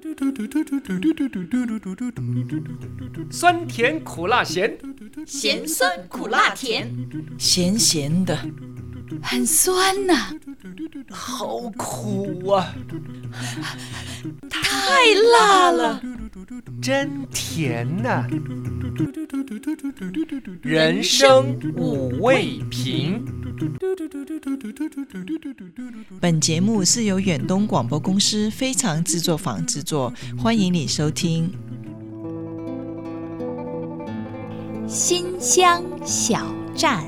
酸甜苦辣咸， 咸酸苦辣甜， 咸咸的，很酸呐， 好苦啊！ 太辣了， 真甜呐！人生五味瓶。 本节目是由远东广播公司非常制作坊制作，欢迎你收听。 新乡小站，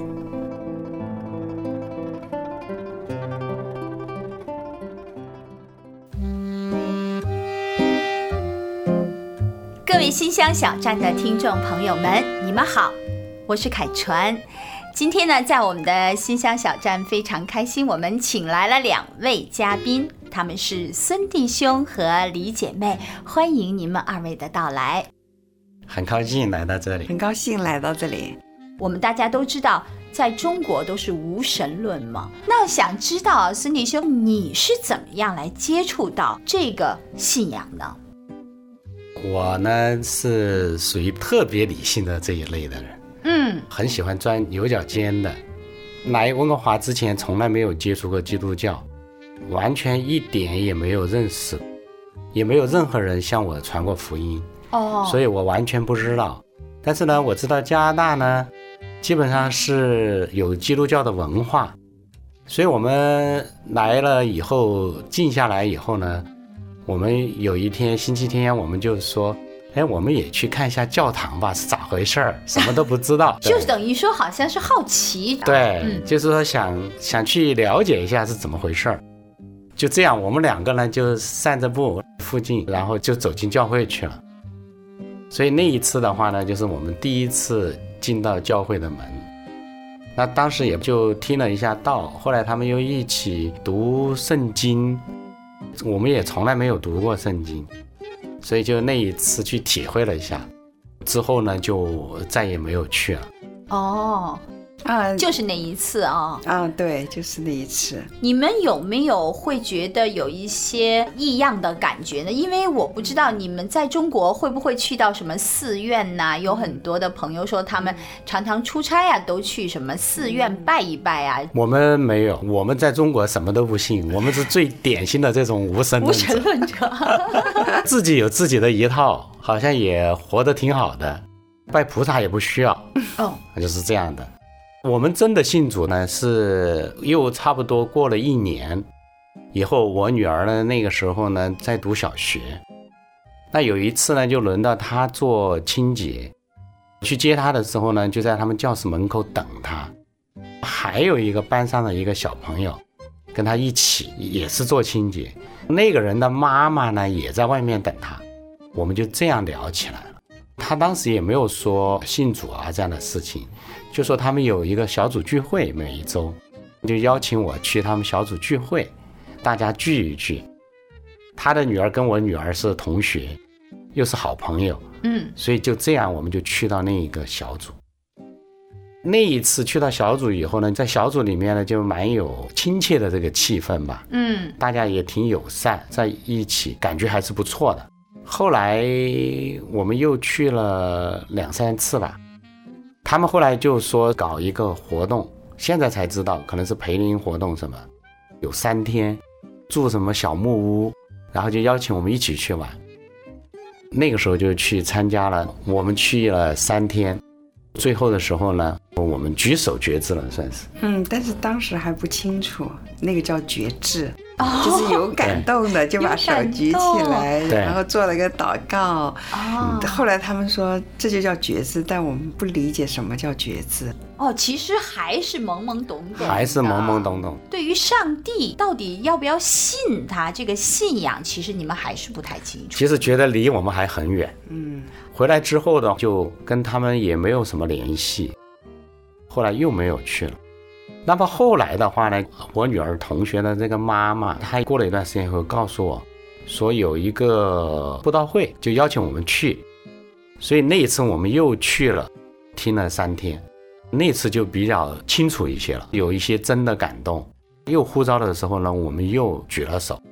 各位新乡小站的听众朋友们，你们好，我是凯纯。今天呢，在我们的新乡小站非常开心，我们请来了2位嘉宾，他们是孙弟兄和李姐妹，欢迎你们2位的到来。 很高兴来到这里， 很高兴来到这里。 我们大家都知道，在中国都是无神论嘛。那想知道孙弟兄，你是怎么样来接触到这个信仰呢？ 我呢是属于特别理性的这一类的人，很喜欢钻牛角尖的。来温哥华之前从来没有接触过基督教，完全一点也没有认识，也没有任何人向我传过福音，所以我完全不知道。但是呢，我知道加拿大呢基本上是有基督教的文化，所以我们来了以后，静下来以后呢，我们有一天星期天，我们就说，我们也去看一下教堂吧，是咋回事儿？什么都不知道， 就等于说好像是好奇， 对，就是说想去了解一下是怎么回事儿。就这样，我们2个呢就散着步附近，然后就走进教会去了。所以那一次的话呢，就是我们第一次进到教会的门。那当时也就听了一下道，后来他们又一起读圣经，我们也从来没有读过圣经，所以就那一次去体会了一下，之后呢就再也没有去了。 就是那一次对，就是那一次。 你们有没有会觉得有一些异样的感觉呢？因为我不知道你们在中国会不会去到什么寺院呐，有很多的朋友说他们常常出差啊，都去什么寺院拜一拜啊。 我们没有，我们在中国什么都不信，我们是最典型的这种无神论者自己有自己的一套，好像也活得挺好的，拜菩萨也不需要，就是这样的。我们真的信主呢，是又差不多过了1年以后，我女儿呢那个时候呢在读小学，那有一次呢就轮到她做清洁，去接她的时候呢就在他们教室门口等她，还有一个班上的一个小朋友跟她一起也是做清洁，那个人的妈妈呢也在外面等她，我们就这样聊起来了。他当时也没有说信主啊这样的事情，就说他们有一个小组聚会，每一周就邀请我去他们小组聚会，大家聚一聚。他的女儿跟我女儿是同学，又是好朋友，所以就这样我们就去到那个小组。那一次去到小组以后呢，在小组里面呢就蛮有亲切的这个气氛吧，大家也挺友善，在一起感觉还是不错的。后来我们又去了2-3次吧，他们后来就说搞一个活动，现在才知道可能是培灵活动什么，有3天住什么小木屋，然后就邀请我们一起去玩。那个时候就去参加了，我们去了3天，最后的时候呢我们举手决志了，算是但是当时还不清楚那个叫决志，就是有感动的就把手举起来，然后做了个祷告。后来他们说这就叫决志，但我们不理解什么叫决志。 其实还是懵懵懂懂， 还是懵懵懂懂。 对于上帝到底要不要信他这个信仰，其实你们还是不太清楚。 其实觉得离我们还很远。回来之后呢，就跟他们也没有什么联系，后来又没有去了。那么后来的话呢，我女儿同学的这个妈妈，她过了一段时间以后告诉我说有一个布道会，就邀请我们去，所以那一次我们又去了，听了3天，那次就比较清楚一些了，有一些真的感动。又呼召的时候呢，我们又举了手，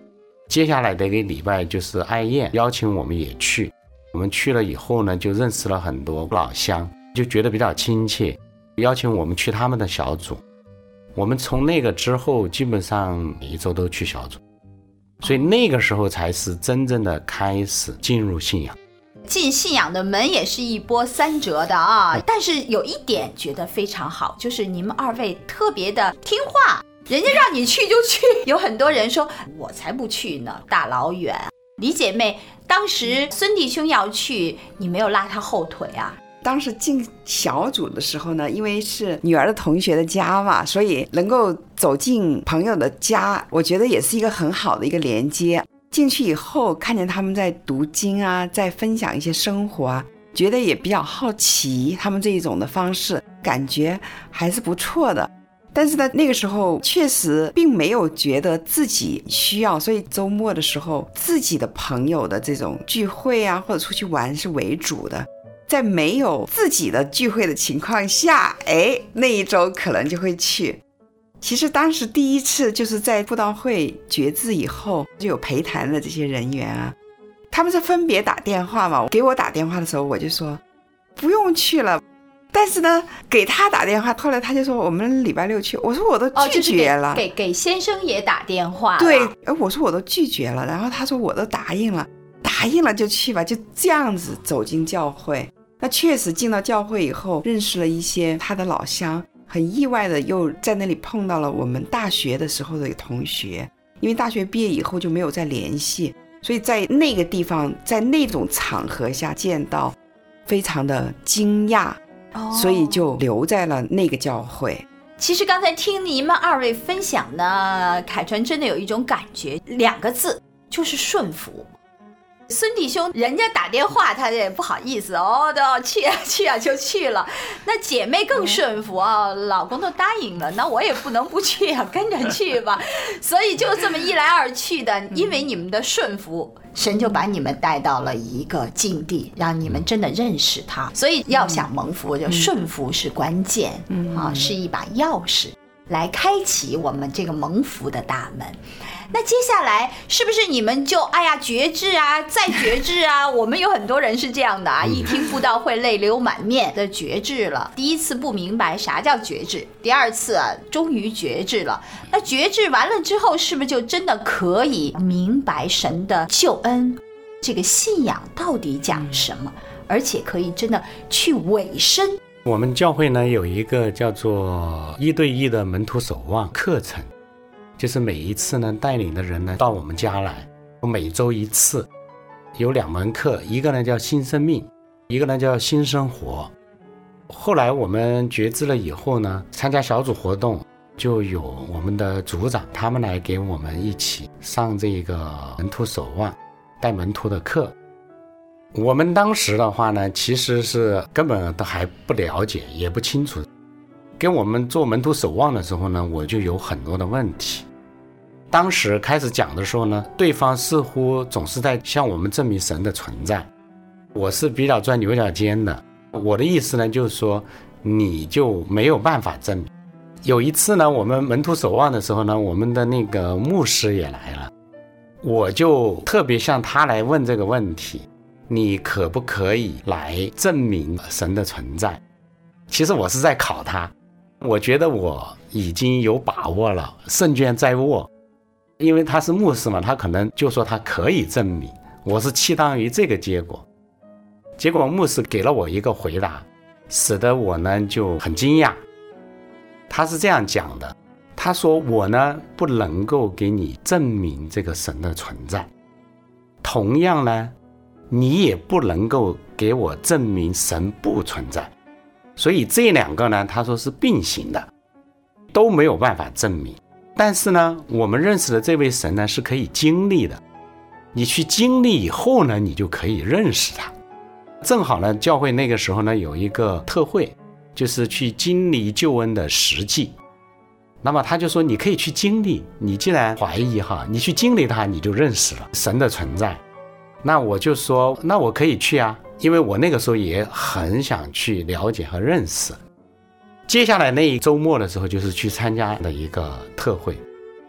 接下来的一个礼拜就是爱宴，邀请我们也去。我们去了以后呢，就认识了很多老乡，就觉得比较亲切，邀请我们去他们的小组。我们从那个之后基本上每一周都去小组，所以那个时候才是真正的开始进入信仰。 进信仰的门也是一波三折的啊，但是有一点觉得非常好，就是你们二位特别的听话，人家让你去就去。有很多人说我才不去呢，大老远。李姐妹，当时孙弟兄要去，你没有拉他后腿啊？ 当时进小组的时候呢，因为是女儿的同学的家嘛，所以能够走进朋友的家，我觉得也是一个很好的一个连接。进去以后看见他们在读经啊，在分享一些生活啊，觉得也比较好奇他们这一种的方式，感觉还是不错的。但是呢，那个时候确实并没有觉得自己需要，所以周末的时候自己的朋友的这种聚会啊，或者出去玩是为主的。在没有自己的聚会的情况下，那一周可能就会去。其实当时第一次就是在布道会决志以后，就有陪谈的这些人员啊，他们是分别打电话嘛，给我打电话的时候我就说不用去了，但是呢给他打电话，后来他就说我们礼拜六去，我说我都拒绝了。 就是给先生也打电话了。 对，我说我都拒绝了，然后他说我都答应了就去吧，就这样子走进教会。那确实进到教会以后认识了一些他的老乡，很意外的又在那里碰到了我们大学的时候的同学，因为大学毕业以后就没有再联系，所以在那个地方在那种场合下见到非常的惊讶，所以就留在了那个教会。 其实刚才听你们二位分享呢，凯传真的有一种感觉，2个字就是顺服。孙弟兄人家打电话他也不好意思都去啊就去了。那姐妹更顺服啊，老公都答应了，那我也不能不去啊，跟着去吧。所以就这么一来二去的，因为你们的顺服，神就把你们带到了一个境地，让你们真的认识他。所以要想蒙福，就顺服是关键是一把钥匙来开启我们这个蒙福的大门。那接下来是不是你们就决志啊，再决志啊？我们有很多人是这样的啊，一听布道会泪流满面的决志了。第一次不明白啥叫决志，第二次终于决志了。那决志完了之后，是不是就真的可以明白神的救恩，这个信仰到底讲什么，而且可以真的去委身？ 我们教会呢有一个叫做1对1的门徒守望课程，就是每一次呢带领的人呢到我们家来，每周1次，有2门课，一个呢叫新生命，一个呢叫新生活。后来我们决志了以后呢，参加小组活动，就有我们的组长他们来给我们一起上这个门徒守望带门徒的课。我们当时的话呢，其实是根本都还不了解，也不清楚。跟我们做门徒守望的时候呢，我就有很多的问题。当时开始讲的时候呢，对方似乎总是在向我们证明神的存在，我是比较钻牛角尖的。我的意思呢，就是说你就没有办法证明。有一次呢，我们门徒守望的时候呢，我们的那个牧师也来了，我就特别向他来问这个问题，你可不可以来证明神的存在？其实我是在考他，我觉得我已经有把握了，胜券在握。因为他是牧师嘛，他可能就说他可以证明，我是期待于这个结果。结果牧师给了我一个回答，使得我呢就很惊讶。他是这样讲的，他说我呢不能够给你证明这个神的存在，同样呢你也不能够给我证明神不存在，所以这2个呢他说是并行的，都没有办法证明。但是呢我们认识的这位神呢是可以经历的，你去经历以后呢你就可以认识他。正好呢教会那个时候呢有一个特会，就是去经历救恩的实际。那么他就说你可以去经历，你既然怀疑你去经历它，你就认识了神的存在。那我就说那我可以去啊，因为我那个时候也很想去了解和认识。接下来那一周末的时候，就是去参加的一个特会，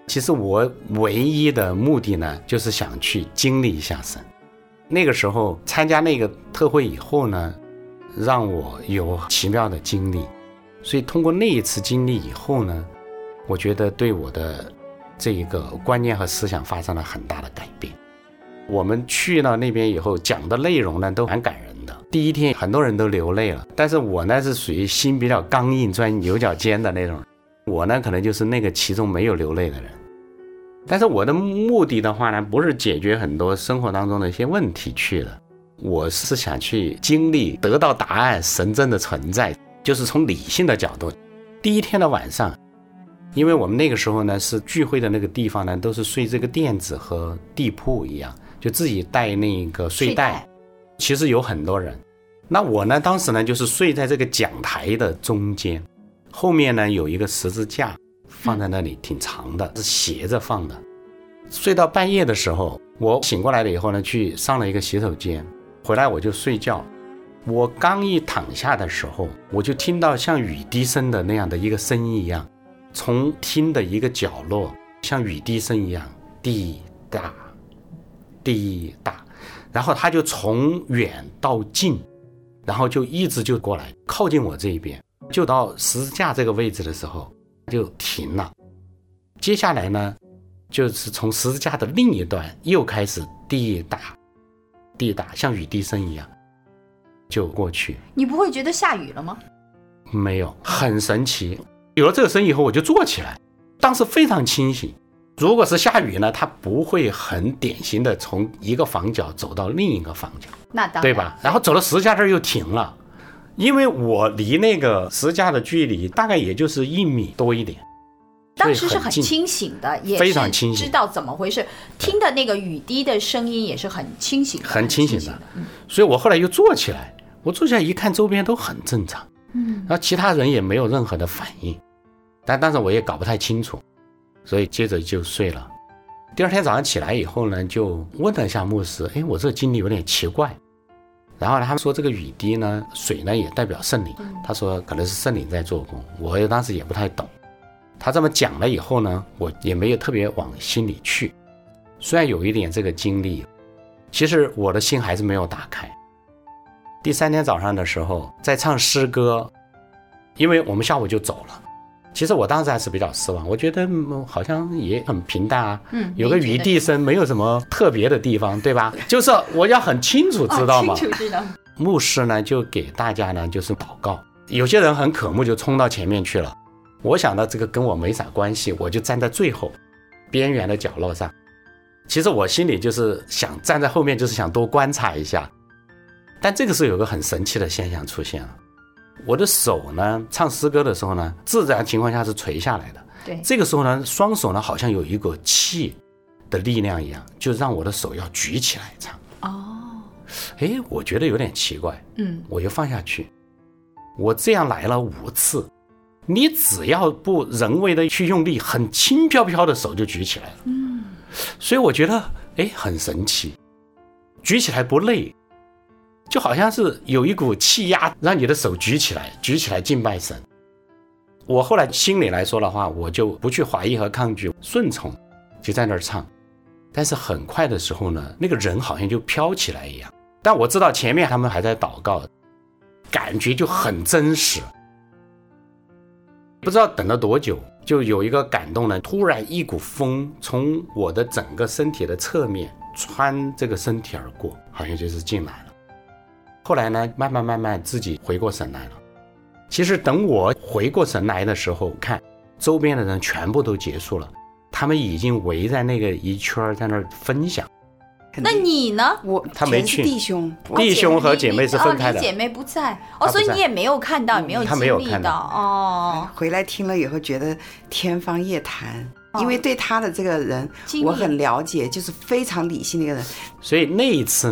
其实我唯一的目的呢，就是想去经历一下神。那个时候参加那个特会以后呢，让我有奇妙的经历，所以通过那一次经历以后呢，我觉得对我的这一个观念和思想发生了很大的改变。我们去到那边以后讲的内容呢，都蛮感人的。第一天很多人都流泪了，但是我呢是属于心比较刚硬钻牛角尖的那种，我呢可能就是那个其中没有流泪的人。但是我的目的的话呢，不是解决很多生活当中的一些问题去了，我是想去经历得到答案，神真的存在，就是从理性的角度。第一天的晚上，因为我们那个时候呢是聚会的那个地方呢，都是睡这个垫子和地铺一样，就自己带那个睡袋，其实有很多人。那我呢当时呢就是睡在这个讲台的中间，后面呢有一个十字架放在那里，挺长的，是斜着放的。睡到半夜的时候，我醒过来了以后呢，去上了一个洗手间，回来我就睡觉。我刚一躺下的时候，我就听到像雨滴声的那样的一个声音一样，从厅的一个角落像雨滴声一样滴答滴答，然后它就从远到近，然后就一直就过来靠近我这一边，就到十字架这个位置的时候就停了。接下来呢，就是从十字架的另一端又开始滴答滴答，像雨滴声一样就过去。 你不会觉得下雨了吗？ 没有，很神奇。有了这个声音以后，我就坐起来，当时非常清醒。如果是下雨呢，它不会很典型的从一个房角走到另一个房角， 那当然对吧？然后走到十字架这儿又停了，因为我离那个十字架的距离大概也就是1米多一点。 当时是很清醒的，也是非常清醒，知道怎么回事，听的那个雨滴的声音也是很清醒的， 很清醒的。所以我后来又坐起来，我坐起来一看，周边都很正常，然后其他人也没有任何的反应，但是我也搞不太清楚，所以接着就睡了。第二天早上起来以后呢，就问了一下牧师，我这个经历有点奇怪。然后他们说这个雨滴呢，水呢也代表圣灵，他说可能是圣灵在做工，我当时也不太懂。他这么讲了以后呢，我也没有特别往心里去。虽然有一点这个经历，其实我的心还是没有打开。第3天早上的时候在唱诗歌，因为我们下午就走了，其实我当时还是比较失望，我觉得好像也很平淡啊，有个雨滴声，没有什么特别的地方，对吧？就是我要很清楚知道嘛。 清楚知道。 牧师呢就给大家呢就是祷告，有些人很渴慕就冲到前面去了，我想到这个跟我没啥关系，我就站在最后边缘的角落上。其实我心里就是想站在后面，就是想多观察一下。但这个时候有个很神奇的现象出现了，我的手呢唱诗歌的时候呢，自然情况下是垂下来的， 对， 这个时候呢双手呢好像有一个气的力量一样，就让我的手要举起来唱。我觉得有点奇怪，我就放下去。我这样来了5次，你只要不人为的去用力，很轻飘飘的手就举起来了。所以我觉得很神奇，举起来不累，就好像是有一股气压让你的手举起来敬拜神。我后来心里来说的话，我就不去怀疑和抗拒，顺从，就在那儿唱。但是很快的时候呢，那个人好像就飘起来一样，但我知道前面他们还在祷告，感觉就很真实。不知道等了多久，就有一个感动呢，突然一股风从我的整个身体的侧面穿这个身体而过，好像就是进来了。后来呢，慢慢自己回过神来了。其实等我回过神来的时候，看周边的人全部都结束了，他们已经围在那个一圈在那儿分享。 那你呢？ 他没去，弟兄和姐妹是分开的， 你姐妹不在所以你也没有看到，也没有经历到回来听了以后觉得天方夜谭，因为对他的这个人我很了解，就是非常理性的一个人。 所以那一次呢，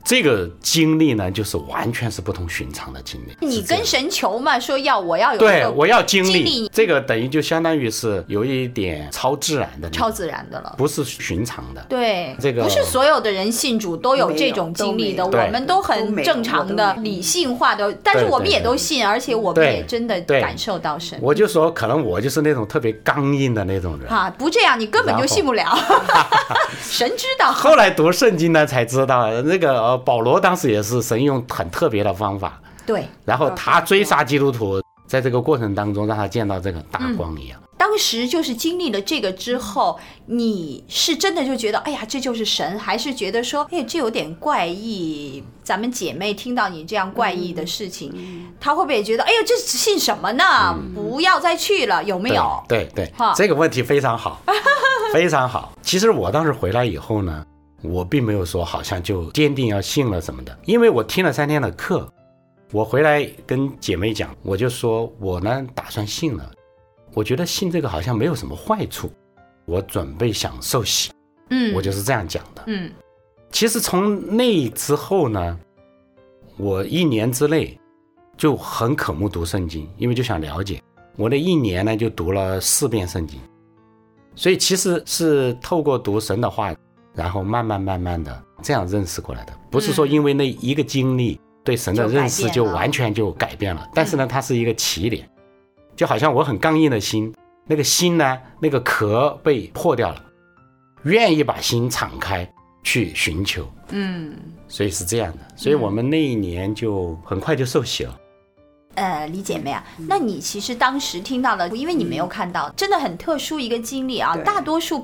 这个经历呢，就是完全是不同寻常的经历。 你跟神求嘛，说我要有对，我要经历这个，等于就相当于是有一点超自然的了，不是寻常的。 对， 这个不是所有的人信主都有这种经历的，我们都很正常的理性化的，但是我们也都信，而且我们也真的感受到神。 我就说，可能我就是那种特别刚硬的那种人啊，不这样你根本就信不了。神知道。 后来读圣经呢，才知道那个保罗当时也是神用很特别的方法， 对， 然后他追杀基督徒，在这个过程当中让他见到这个大光一样。 当时就是经历了这个之后，你是真的就觉得哎呀这就是神，还是觉得说哎这有点怪异？咱们姐妹听到你这样怪异的事情，她会不会也觉得哎呀这信什么呢？不要再去了，有没有？ 对，这个问题非常好，非常好。其实我当时回来以后呢，我并没有说好像就坚定要信了什么的，因为我听了3天的课，我回来跟姐妹讲，我就说我呢打算信了，我觉得信这个好像没有什么坏处，我准备想受洗，我就是这样讲的。其实从那之后呢，我1年之内就很渴慕读圣经，因为就想了解，我那1年呢就读了4遍圣经，所以其实是透过读神的话，然后慢慢的这样认识过来的，不是说因为那一个经历对神的认识就完全就改变了，但是呢它是一个起点，就好像我很刚硬的心，那个心呢那个壳被破掉了，愿意把心敞开去寻求，所以是这样的，所以我们那1年就很快就受洗了。 李姐妹啊，那你其实当时听到了，因为你没有看到，真的很特殊一个经历啊，大多数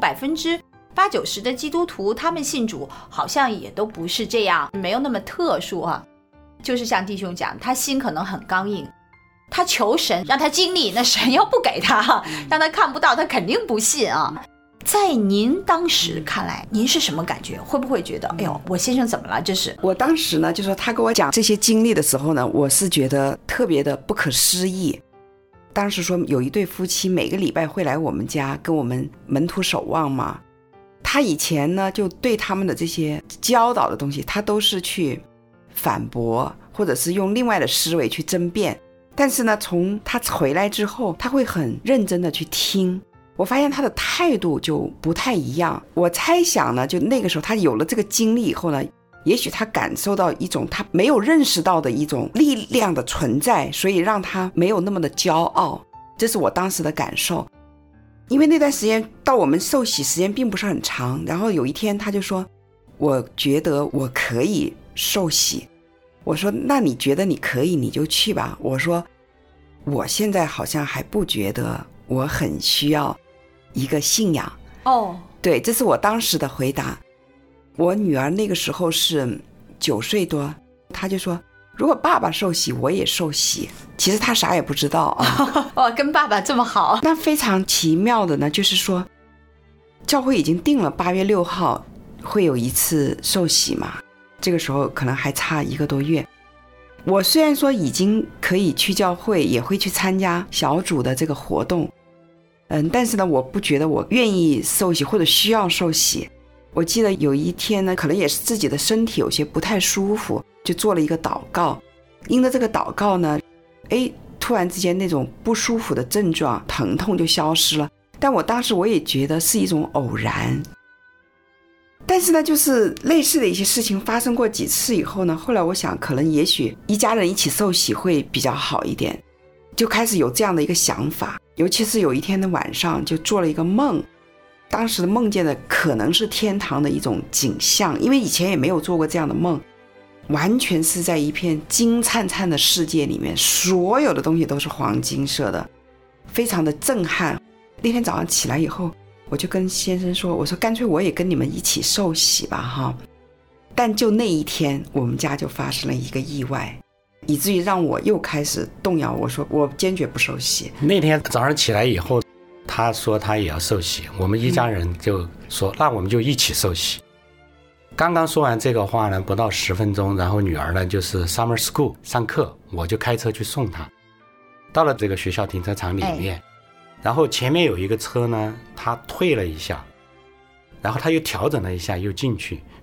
80%-90%的基督徒他们信主好像也都不是这样，没有那么特殊啊。就是像弟兄讲，他心可能很刚硬，他求神让他经历，那神要不给他，让他看不到，他肯定不信啊。在您当时看来，您是什么感觉？会不会觉得哎呦我先生怎么了？这是我当时呢，就说他跟我讲这些经历的时候呢，我是觉得特别的不可思议。当时说有一对夫妻每个礼拜会来我们家跟我们门徒守望嘛，他以前呢就对他们的这些教导的东西，他都是去反驳，或者是用另外的思维去争辩，但是呢从他回来之后，他会很认真的去听，我发现他的态度就不太一样。我猜想呢，就那个时候他有了这个经历以后呢，也许他感受到一种他没有认识到的一种力量的存在，所以让他没有那么的骄傲，这是我当时的感受。因为那段时间到我们受洗时间并不是很长，然后有一天他就说我觉得我可以受洗。我说那你觉得你可以你就去吧。我说我现在好像还不觉得我很需要一个信仰。对，这是我当时的回答。我女儿那个时候是9岁多，她就说如果爸爸受洗我也受洗。其实她啥也不知道啊。 跟爸爸这么好。 那非常奇妙的呢，就是说教会已经定了8月6号会有一次受洗嘛，这个时候可能还差1个多月。我虽然说已经可以去教会，也会去参加小组的这个活动，但是呢我不觉得我愿意受洗或者需要受洗。我记得有一天呢，可能也是自己的身体有些不太舒服，就做了一个祷告，因着这个祷告呢，突然之间那种不舒服的症状疼痛就消失了。但我当时我也觉得是一种偶然，但是呢就是类似的一些事情发生过几次以后呢，后来我想可能也许一家人一起受洗会比较好一点，就开始有这样的一个想法。尤其是有一天的晚上就做了一个梦，当时梦见的可能是天堂的一种景象，因为以前也没有做过这样的梦，完全是在一片金灿灿的世界里面，所有的东西都是黄金色的，非常的震撼。那天早上起来以后，我就跟先生说，我说干脆我也跟你们一起受洗吧哈。但就那一天我们家就发生了一个意外，以至于让我又开始动摇，我说我坚决不受洗。 那天早上起来以后，他说他也要受洗，我们一家人就说那我们就一起受洗。刚刚说完这个话呢，不到10分钟，然后女儿呢就是 summer school 上课，我就开车去送她，到了这个学校停车场里面，然后前面有一个车呢，他退了一下，然后他又调整了一下又进去，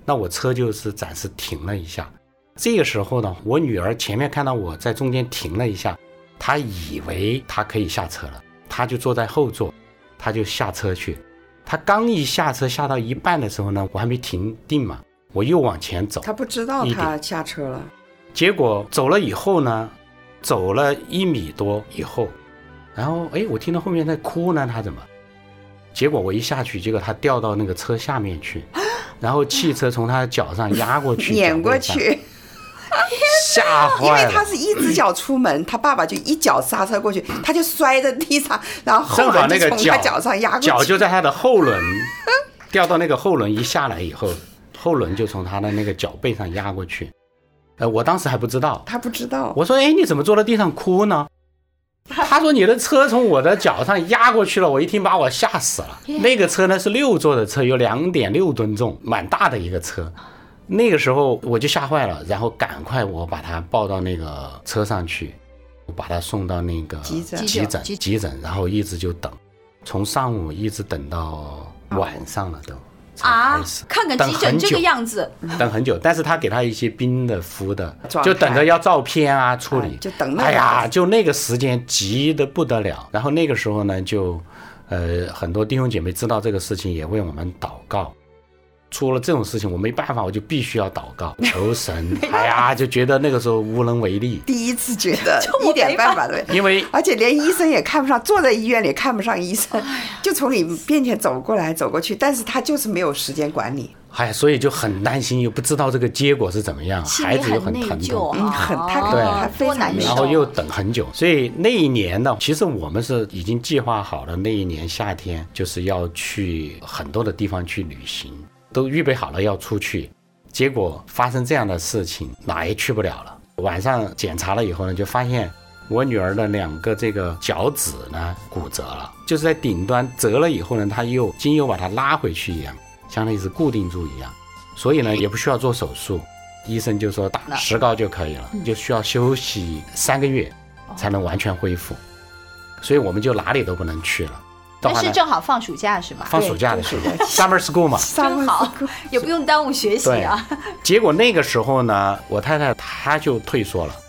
那我车就是暂时停了一下。这个时候呢，我女儿前面看到我在中间停了一下，她以为她可以下车了，她就坐在后座，她就下车去。她刚一下车下到一半的时候呢，我还没停定嘛，我又往前走。 她不知道她下车了。 结果走了以后呢，走了1米多以后，然后我听到后面在哭呢，她怎么？结果我一下去，结果她掉到那个车下面去，然后汽车从她脚上压过去， 碾过去。 吓坏了， 因为他是一只脚出门，他爸爸就一脚刹车过去，他就摔在地上，然后后轮就从他脚上压过去， 脚就在他的后轮掉到那个后轮一下来以后，后轮就从他的那个脚背上压过去。我当时还不知道， 他不知道。 我说你怎么坐在地上哭呢？他说你的车从我的脚上压过去了。我一听把我吓死了。那个车呢是6座的车，有2.6吨重，蛮大的一个车。那个时候我就吓坏了，然后赶快我把他抱到那个车上去，我把他送到那个急诊，然后一直就等，从上午一直等到晚上了都才开始。 看个急诊这个样子， 等很久。但是他给他一些冰的敷的，就等着要照片啊处理， 就等就那个时间急得不得了。然后那个时候呢，就很多弟兄姐妹知道这个事情，也为我们祷告。出了这种事情我没办法，我就必须要祷告求神。就觉得那个时候无能为力， 第一次觉得一点办法都没有， 因为而且连医生也看不上，坐在医院里看不上医生，就从你面前走过来走过去，但是他就是没有时间管理。 所以就很担心，又不知道这个结果是怎么样，孩子又很疼痛， 他非常难受， 然后又等很久。所以那一年呢，其实我们是已经计划好了，那一年夏天就是要去很多的地方去旅行，都预备好了要出去，结果发生这样的事情，哪也去不了了。晚上检查了以后呢，就发现我女儿的2个这个脚趾呢骨折了，就是在顶端折了以后呢，她又经由把它拉回去一样，相当于是固定住一样，所以呢也不需要做手术，医生就说打石膏就可以了，就需要休息3个月才能完全恢复，所以我们就哪里都不能去了。 但是正好放暑假是吧？ 放暑假的时候，Summer School 嘛， 真好，也不用耽误学习啊。 结果那个时候呢，我太太她就退缩了。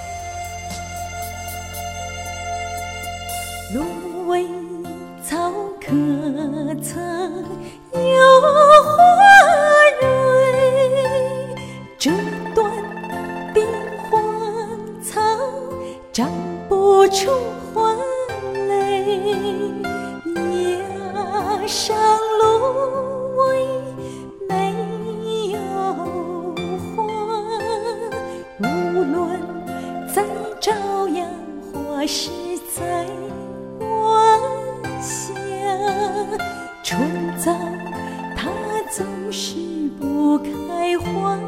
芦苇草可曾有花蕊？这段冰花草长不出花蕾。崖上芦苇没有花，无论再照样花是在晚霞。春早它总是不开花，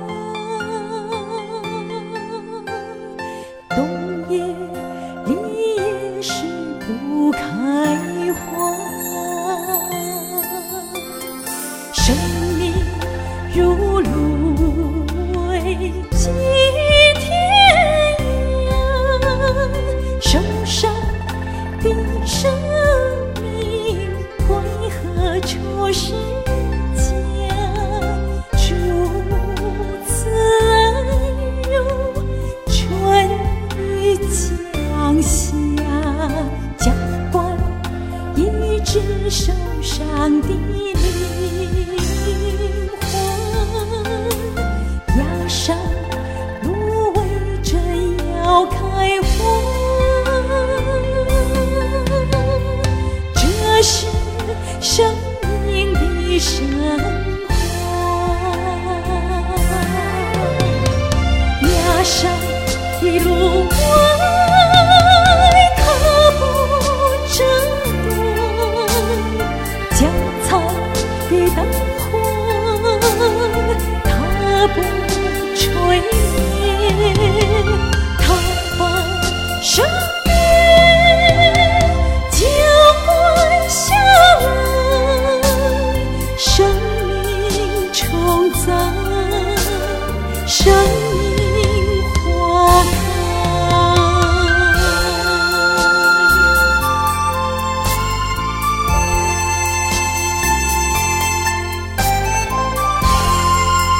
冬夜里也是不开花。生命如芦苇几天涯，受伤的生命归何处是家？如此爱如春雨降下，浇灌一直受伤的要开花，这是生命的神话。崖上的芦苇它不折断，江草的灯火它不吹灭。生命浇灌下来，生命重载，生命花开。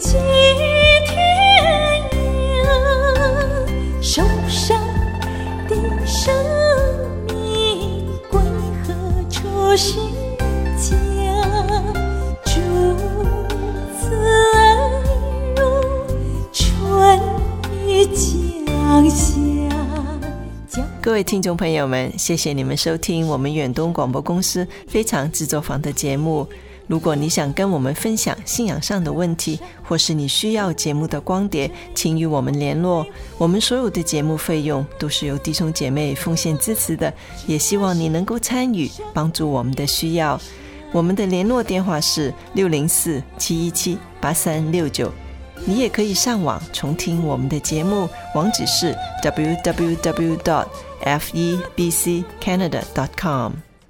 今天呀，受伤的生命归何处是家？主慈爱如春雨降下。 各位听众朋友们，谢谢你们收听我们远东广播公司非常制作坊的节目。如果你想跟我们分享信仰上的问题，或是你需要节目的光碟，请与我们联络。我们所有的节目费用都是由弟兄姐妹奉献支持的，也希望你能够参与，帮助我们的需要。我们的联络电话是604-717-8369。你也可以上网重听我们的节目，网址是 www.febccanada.com。